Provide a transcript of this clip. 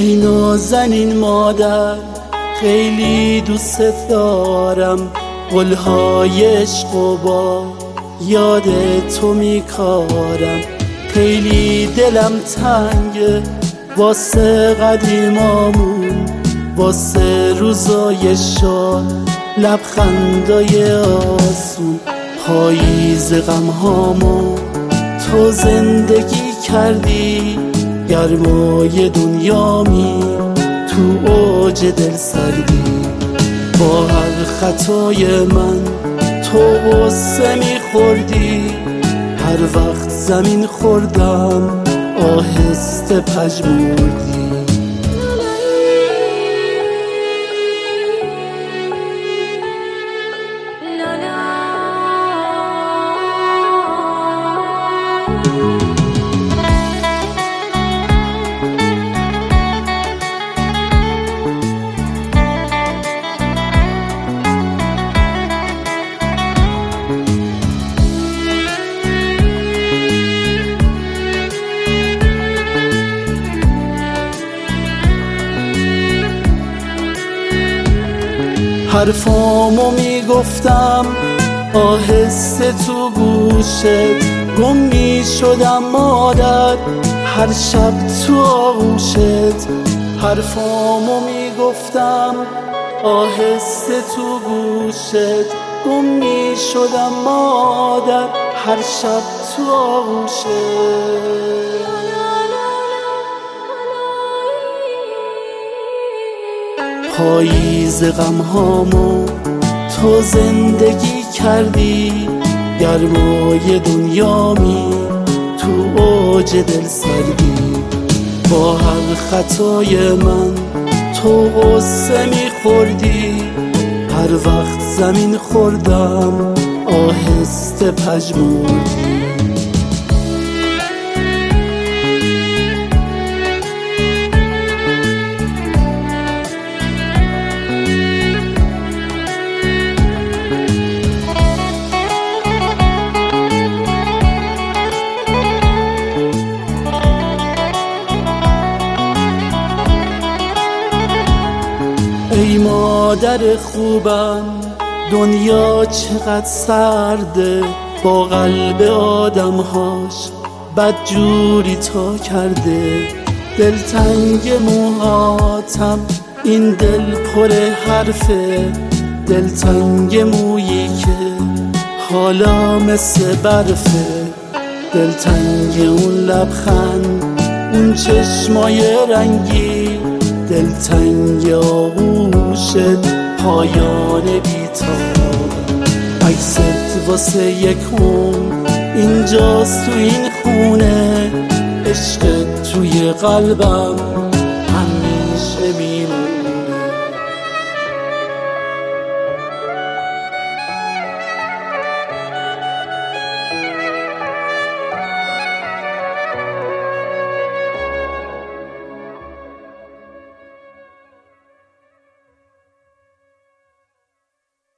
ای نازنین مادر خیلی دوست دارم، قولهای عشق و با یاد تو میکارم. خیلی دلم تنگه واسه قدیمامون، واسه روزای شاد لبخندای آسون. پاییز غمهامو تو زندگی کردی، گرمای دنیامی تو اوج دل سردی. با هر خطای من تو غصه میخوردی، هر وقت زمین خوردم آهسته پژمردی. حرفامو میگفتم آهسته تو گوشت، گم میشدم مادر هر شب تو آغوشت. حرفامو میگفتم آهسته تو گوشت، گم میشدم مادر هر شب تو آغوشت. پاییز غمهامو تو زندگی کردی، گرمای دنیامی تو اوج دل سردی. با هر خطای من تو غصه میخوردی، هر وقت زمین خوردم آهسته پژمردی. ای مادر خوبم دنیا چقدر سرده، با قلب آدمهاش بدجوری تا کرده. دلتنگ موهاتم این دل پر حرفه، دلتنگ مویی که حالا مثل برفه. دلتنگ اون لبخند، اون چشمای رنگی، دلتنگ آغوشت پایان بی‌تاب. عکست واسه یک عمر اینجاست تو این خونه، عشقت توی قلبم